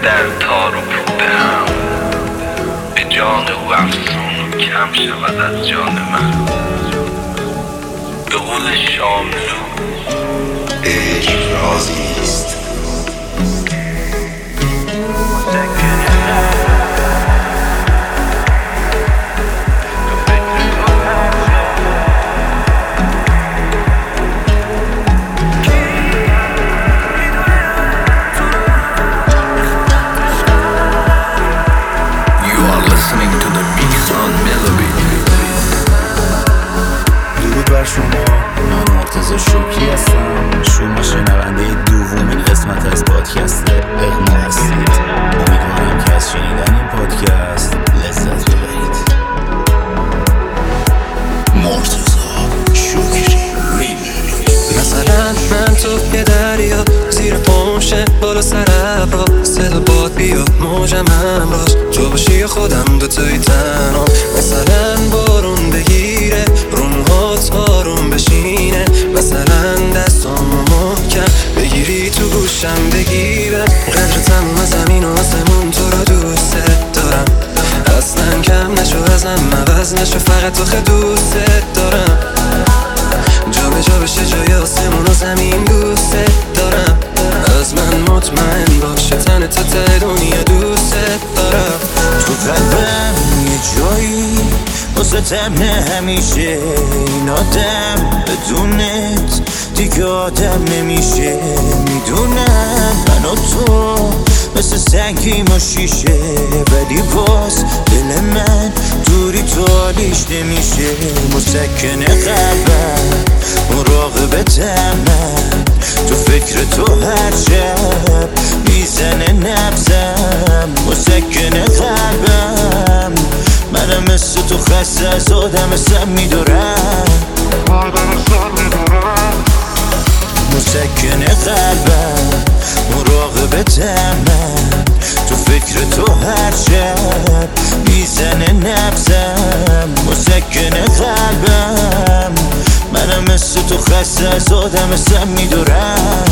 در تار و پود هم، به جان او افسون و کم شود از جان من. به قول شاملو عشق رازیست. شما من مرتضی شوکی هستم. شما شنونده دومین قسمت از پادکست اقما هستید. امیدوارم که از شنیدن این پادکست لذت ببرید. مرتضی شوکی ریمیکس. مثلا من تو یه دریا زیر پاشه بالا سر ابرا، صدا باد بیا موجم همراش، تو باشی خودم دوتایی تنها. مثلا بارون بگیره رو موهات آروم بشینه، مثلا دستامو محکم بگیری تو گوشم بگیرم. قدر تموم زمین و آسمون تو رو دوست دارم، اصلا کم نشو ازم عوض نشو، فقط تو خیلی دوست دارم. جا به جا بشه جای آسمون و زمین دوست دارم، از من مطمئن باشه تن تا ته دنیا دوست دارم. تو قلبم یه جایی واسه تمنه همیشه، این آدم بدونت دیگه آدم نمیشه. میدونم من و تو مثل سنگیم و شیشه، ولی باز دل من دوری تو حالیش نمیشه. مسکن قلبم مراقبتم من، تو فکر تو هر شب میزنه نبزم. مسکن قلبم منم مثل تو خسته از آدم سم میدارم. مسکن قلبم مراقبتم من، تو فکر تو هر شب میزنه نبزم. مسکن قلبم منم مثل تو خسته از آدم سم میدارم.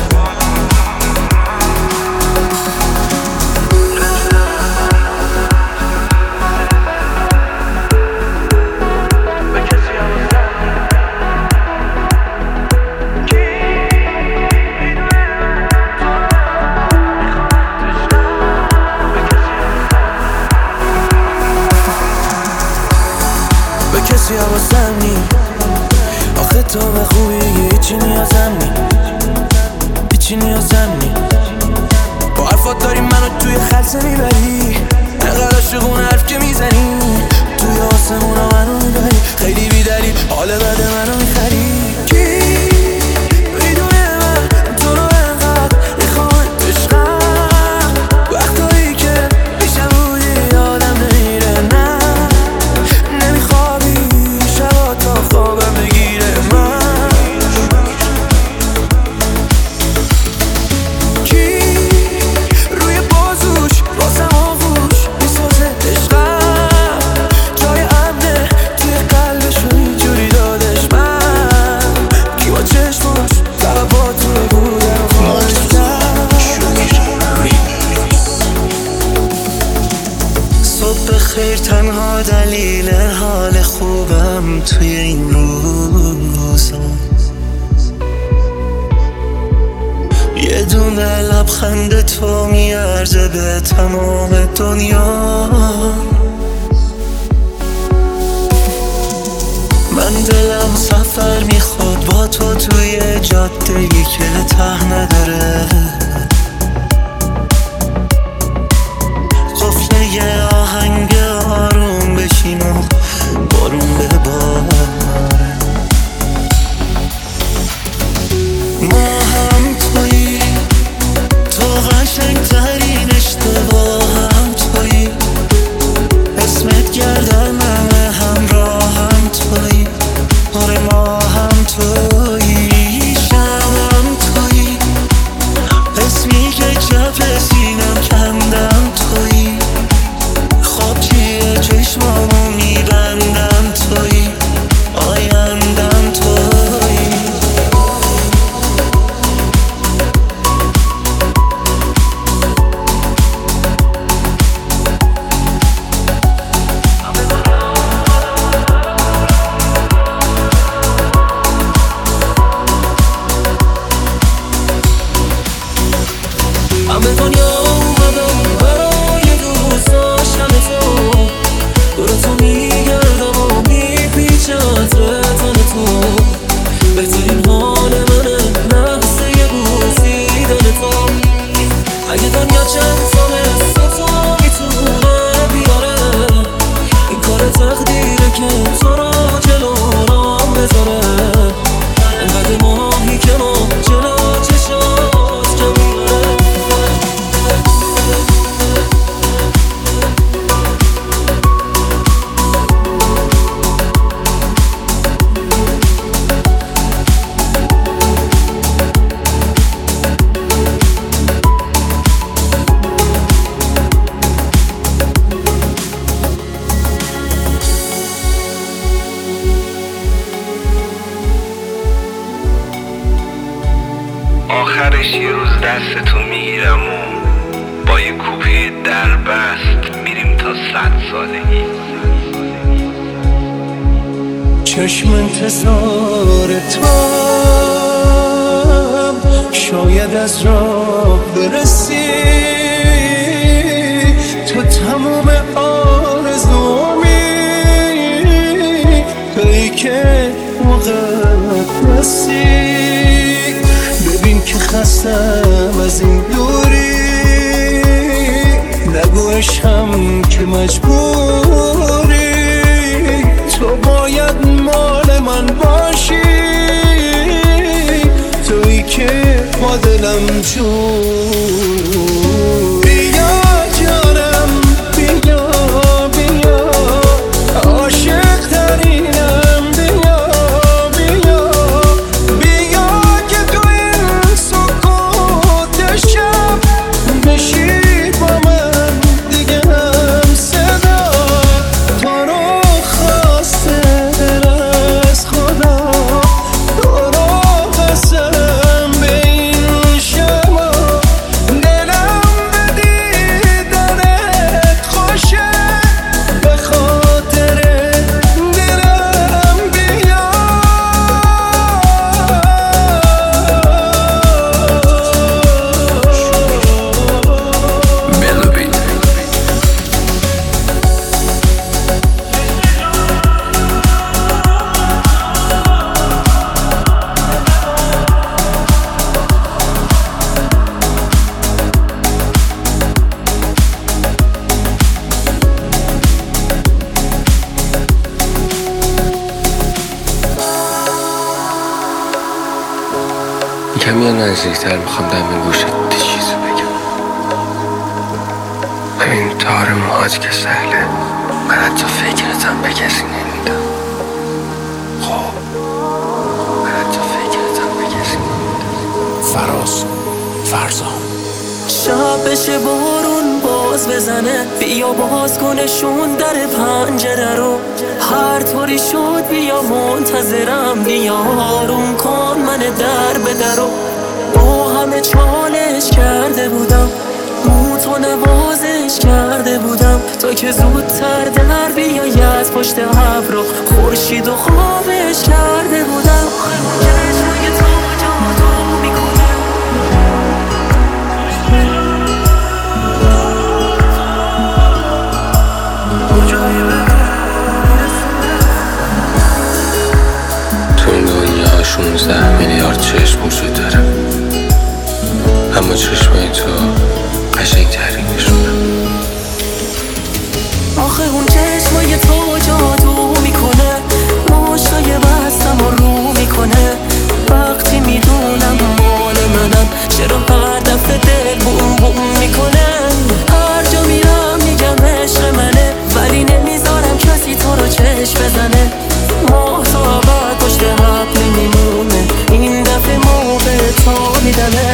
کسی حواسم نی آخه تو به خوبی هیچی نیازم نی، هیچی نیازم نی. با حرفات داری منو توی خلصه میبری، انقدر عاشقون حرف که میزنی، توی آسمونا منو میبری، خیلی بیدلیل حال بد منو میخری. کی میدونه من تو رو انقدر میخوام عشقم، وقتایی که پیشم بودی آدم نمیره، نه نمیخوابی شبا تا خوابم بگیره. من کی روی بازوش واسم آغوش میسازه عشقم، جای امنه توی قلبش رو اینجوری دادش. من کی با چشماش فقط با تو بودم خواهشتم. صبح خیر تنها دلیل حال خوبم توی این روزا، یه دونه لبخند تو میارزه به تمام دنیا. من دلم سفر میخواد با تو توی جاده‌ای که ته نداره، قفله یه آهنگ آروم بشین و بارون بباره. ما هم تویی، تو قشنگترین اشتباهم تویی، اسمت گردنم همراهم تویی. آره ما هم تویی، شبم تویی، آخرش یه روز دست تو میگیرم و با یه کوپه در بست میریم تا 100 سالگی. چشم انتظار توام شاید از راه برسی، تو تموم آرزومی، تویی که مقدسی. ببین که خستم از این دوری، نگو عشقم که مجبوری، تو باید مال من باشی، تویی که با دلم جون. بیا جانم بیا بیا، عاشق ترینم بیا بیا بیا، که تو این سکوت شب بشی با من دیگه هم صدا. تو رو خواسته دل از خدا، تو رو قسم به این شما، دلم به دیدنت خوشه، به خاطر دلم بیا. کمی نزدیکتر میخوام دم گوشت چیزی بگم. همین تار موهات که سهله، من حتی فکرتم به کسی نمیدم. خب من حتی فکرتم به کسی نمیدم. فراز فرزان. شب بشه بارون باز بزنه، بیا باز کنشون در پنجره رو، هر طوری شد بیا منتظرم، بیا آروم کن من در به درو. با همه چالش کرده بودم، تو نوازش کرده بودم، تا که زودتر در بیایی از پشت ابر رو، خورشید و خوابش کرده بودم. چشمای تو جادو میکنه، تو این دنیا 16 میلیارد چشم وجود داره، اما چشمای تو قشنگ‌ترینشونه. آخه اون چشمای تو جادو میکنه، مشتای بستم و رو میکنه، وقتی میدونم مال منم، چرا هر دفعه دل بوم بوم میکنه. هر جا میرم میگم عشق منه، ولی نمیذارم کسی تو رو چشم بزنه. ماه تا عبر پشت حب نمیمونه، این دفعه موقع تا میدمه.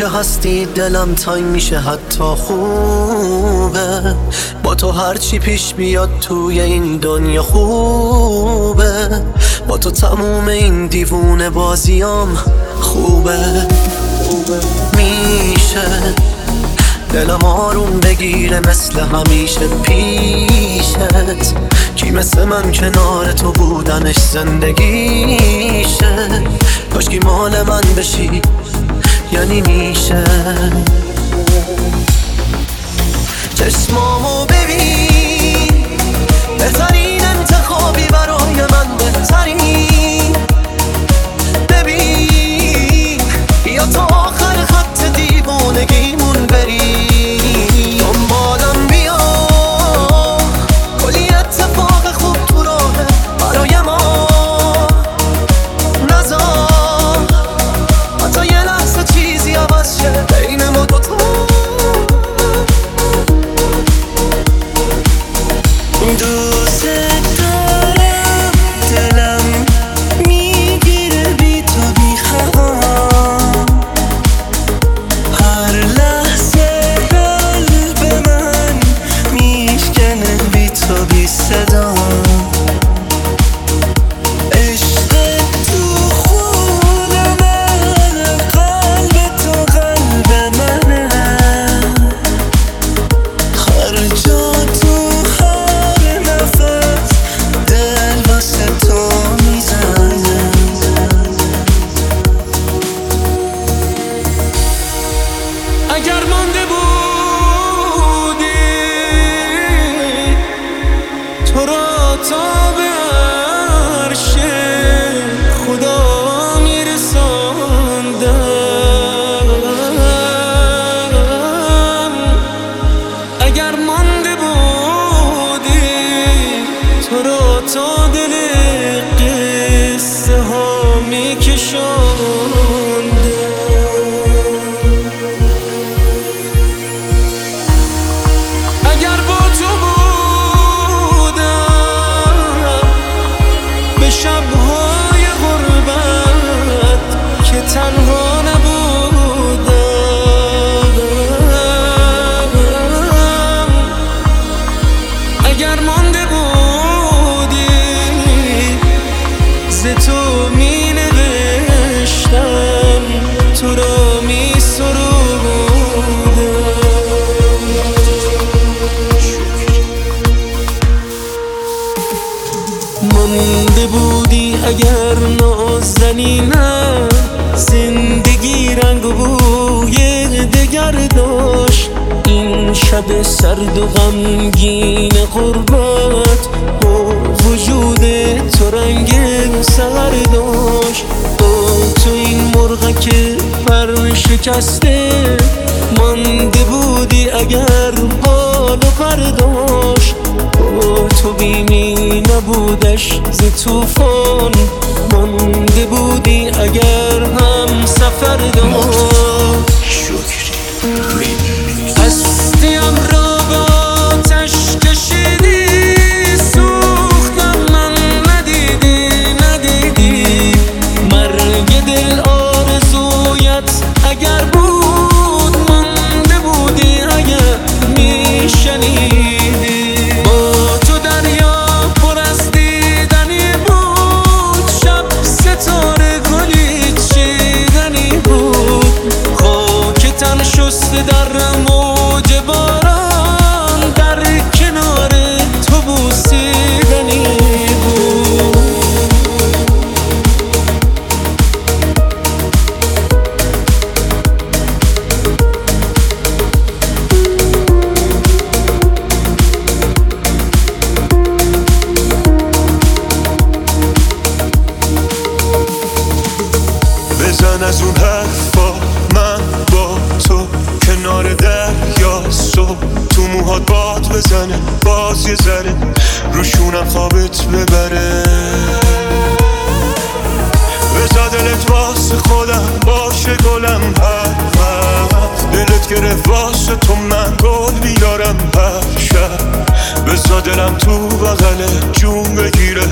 که هستی دلم تنگ میشه حتی خوبه. با تو هرچی پیش بیاد توی این دنیا خوبه. با تو تموم این دیوونه بازیام خوبه. میشه دلم آروم بگیره مثل همیشه پیشت. کی مثل من کنار تو بودنش زندگیشه. کاشکی مال من بشی یعنی میشه. چشمامو ببین بهترین انتخابی برای من بهترین. ببین بیا تا آخر خط دیوونگیمون بریم. دنبالم بیا کلی اتفاق خوب تو راهه برای ما. نذار حتی یه لحظه چیزی عوض شه بین ما دوتا. دوست دارم دلم میگیره بی تو بی خواهم. هر لحظه قلب من میشکنه بی تو بی صدا. عشق تو خون من قلب تو قلب منه. هر جا تو هر نفس دل واسه تو میزنه. اگر مانده بودی تو را تا به عرش خدا میرساندم. اگر مانده بودی تو را تا دل قصه ها میکشاندم. اگر با تو بودم به شب‌های غربت که تنها نبودم. اگر مانده بودی ز تو می نوشتم تو را می سرودم. مانده بودی اگر نازنینم زندگی رنگ و بوی دگر داشت. این شب سرد و غمگین غربت با وجود تو رنگ سحر داشت. با تو این مرغک پر شکسته مانده بودی اگر بال و پر داشت. با تو بیمی نبودش ز طوفان مانده بودی اگر هم سفر داشت. هستیم را با آتش کشیدی سوختم من ندیدی. مرگ دل آرزویت اگر بود مانده بودی اگر میشنیدی. با تو دریا پر از دیدنی بود. شب ستاره گلی چیدنی بود. خاک تن شسته در موج باران در کنار تو بوسیدنی بود. بزن از اون حرفا من با تو کنار دریا. صبح تو موهات باد بزنه باز یه ذره روشونم خوابت ببره. بذار دلت واسه خودم باشه گلم هر وقت دلت گرفت واسه تو من گل بیارم هر شب. بذار دلم تو بغل جون بگیره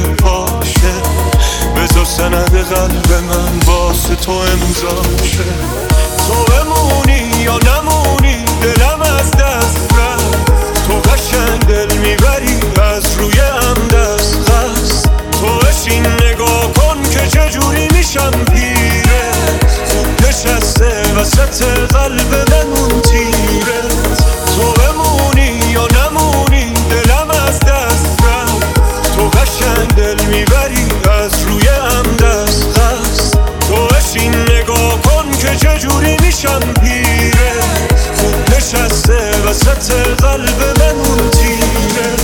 پاشه. بذار سند قلب من واسه تو امضا شه. تو بمونی یا نمونی دلم از دست رفت. تو قشنگ دل میبری از روی هم دست خست. تو بشین نگاه کن که چجوری میشم پیره. خوب نشسته وسط قلب من اون تیره. تو بمونی یا نمونی دلم از دست رفت. تو قشنگ دل میبری از روی هم دست خست. تو بشین نگاه کن که چجوری میشم پیره. خوب نشسته وسط قلب من اون تیره.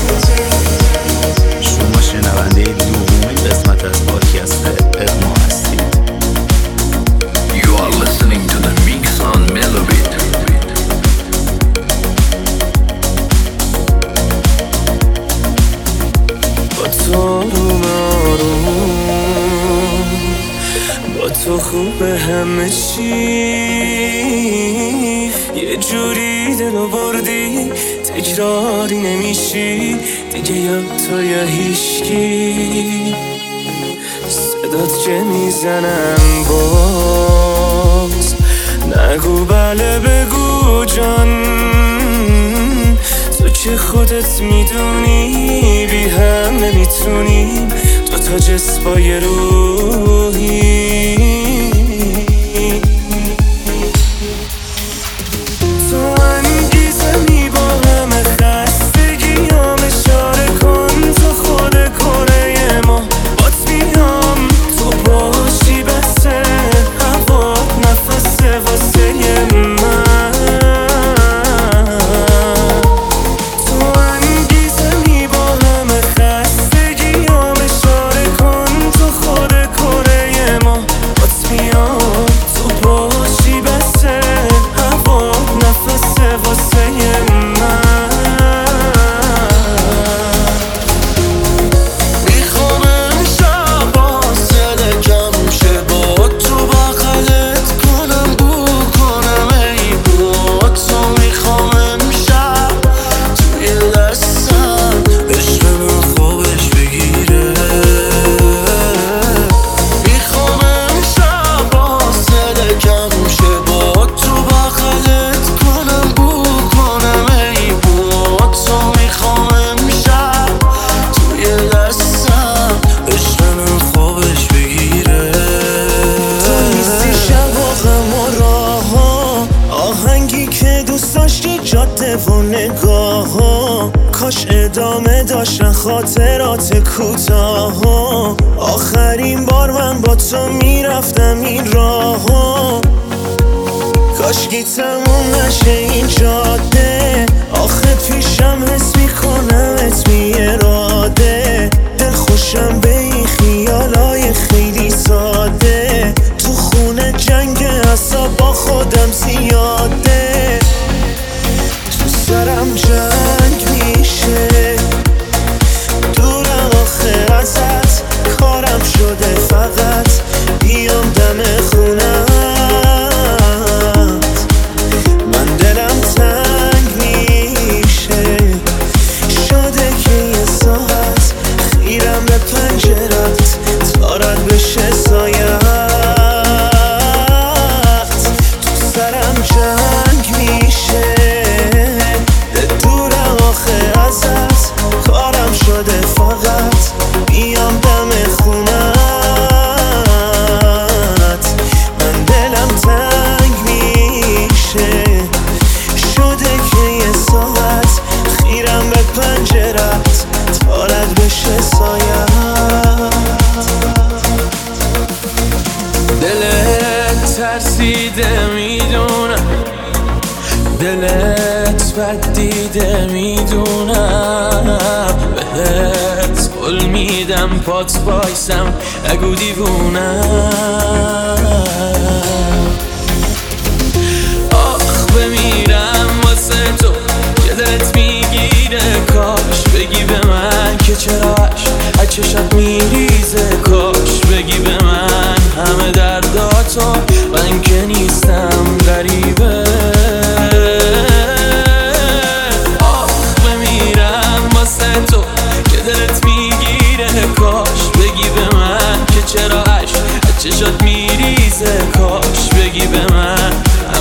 شما شنونده دومین قسمت از پادکست اغما هستید. You are listening to the mix on Melobit. با تو آروم آروم، با تو خوبه همه چی. یه جوری دلو بردی تکراری نمیشی دیگه، یا تو یا هیشکی. صدات که میزنم باز نگو بله بگو جان. تو که خودت میدونی بی هم نمیتونیم، تو تا جسمای روحی. تو انگیزمی با همه خستگیام، اشاره کن تو خود کره ما. بات میام تو باشی بسه هوات نفسه واسه من. تو انگیزمی با همه خستگیام، اشاره کن تو خود کره ما. بات میام تو باشی بسه هوات نفسه واسه من. میخوام امشب حاصل کم شه با تو بغلت کنم بو کنم ای با تو. میخوام امشب توی دستم عشقم خوابش بگیره. میخوام امشب حاصل کم شه با تو بغلت کنم بو کنم ای با تو. میخوام امشب توی دستم عشقم خوابش بگیره. تو نیستی شب و غم و راه ها، آهنگی که دوست داشتی جاده و نگاه ها. کاش ادامه داشتن خاطرات کوتاه ها. آخرین بار من با تو میرفتم این راه ها. کاشکی تموم نشه این جاده، آخه پیشم حس میکنمت بی اراده. دل خوشم به این خیالای خیلی ساده، تو خونه جنگ اعصاب با خودم زیاده. تو سرم جنگ میشه دورم آخه ازت، کارم شده فقط بیام دم خونت. من دلم تنگ میشه شده که یه ساعت خیرم به پنجرت تا رد بشه سایت. تو سرم جنگ میشه دورم آخه ازت، کارم شده فقط بیام دم خونت. من دلم تنگ میشه شده که یه ساعت خیرم به پنجرت تا رد بشه سایت. دلت ترسیده میدونم، دلت بد دیده میدونم. بهت قول میدم پات بایسم اگو دیوونم. آخ بمیرم واسه تو که دلت میگیره. کاش بگی به من که چراش از چشات میریزه. کاش بگی به من همه درداتو، من که نیستم غریبه. آخ بمیرم واسه تو که دلت میگیره. کاش بگی به من که چرا عشق از چشات میریزه. کاش بگی به من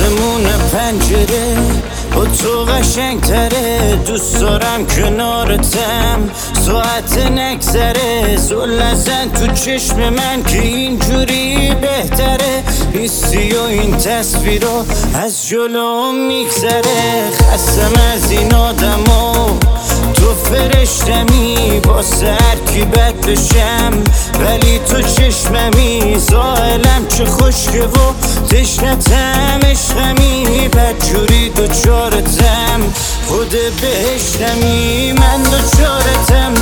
آسمون پنجره با تو قشنگ تره، دوست دارم کنارتم ساعت نگذره، زل نزن تو چشم من که اینجوری بهتره، نیستی و این تصویرها از جلوم میگذره، خستم از این آدما تو فرشتمی واسه هر کی بد بشم، ولی تو چشممی زائلم چه خوشگه و تشنتم عشقمی، بدجوری دوچارتم خود بهشتمی، من دوچارتم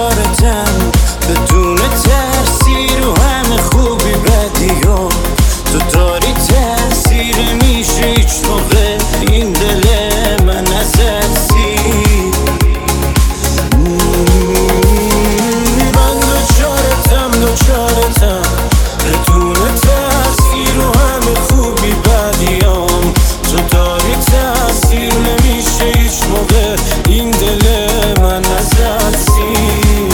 بدون ترسی رو همه خوبی بدیام، تو داری تاثیر میشه هیچ موقع این دل من ازت سیر، من دوچارتم بدون ترسی رو همه خوبی بدیام، تو داری تاثیر نمیشه هیچ موقع این دل من ازت سیر.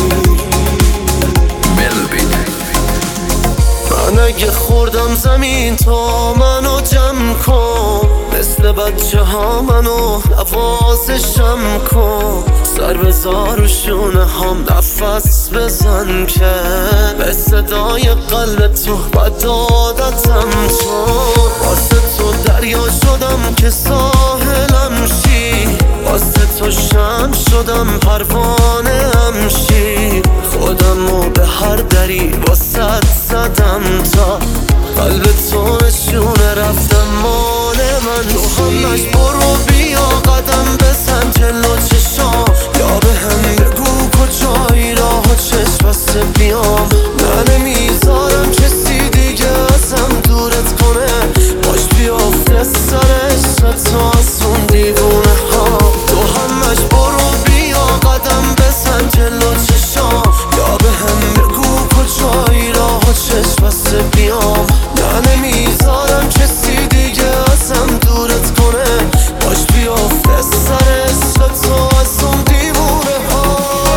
من اگه خوردم زمین تا منو جمع کن، مثل بچه ها منو نوازشم کن، سر بذار و شونه هم نفس بزن که به صدای قلب تو بد عادتم چون، واسه تو دریا شدم که ساحلم شی، واسه تو شمع شدم پروانه هم شی، خودمو به هر دری واسه زدم تا قلب تو نشونه رفتم مال من، تو همش برو بیا قدم بزن جلو چشام، یا به هم بگو کجایی راه و چشم بسته بیام، نه نمیذارم کسی دیگه ازم دورت کنه، باش بیافته سر عشق تو از اون دیوونه ها، تو همش برو بیا قدم بزن جلو چشام، یا به هم بگو کجایی راه و چشم بسته بیام، نه نمیذارم کسی دیگه ازم دورت کنه، باش بیافته سر عشق تو از اون دیوونه ها.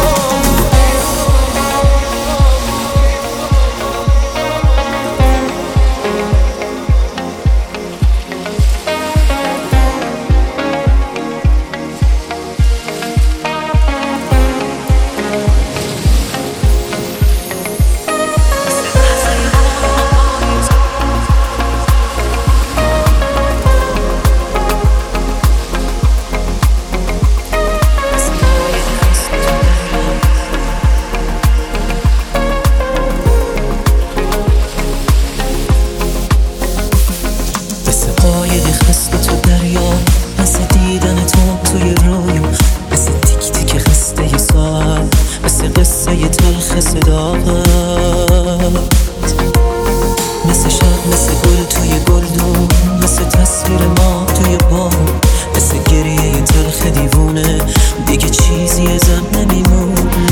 مثل شب مثل گل توی گلدون، مثل تصویر ما توی پا، مثل گریه تلخ دیوونه دیگه چیزی ازم نمیمونه.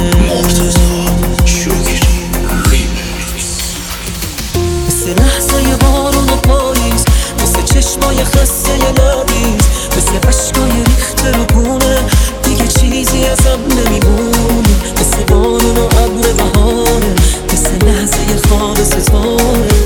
مثل لحظه بارون و پاییز، مثل چشمای خسته لبریز، مثل عشقای ریخته رو گونه دیگه چیزی ازم نمیمونه. مثل بارون و ابر بهاره، مثل لحظه خواب ستاره،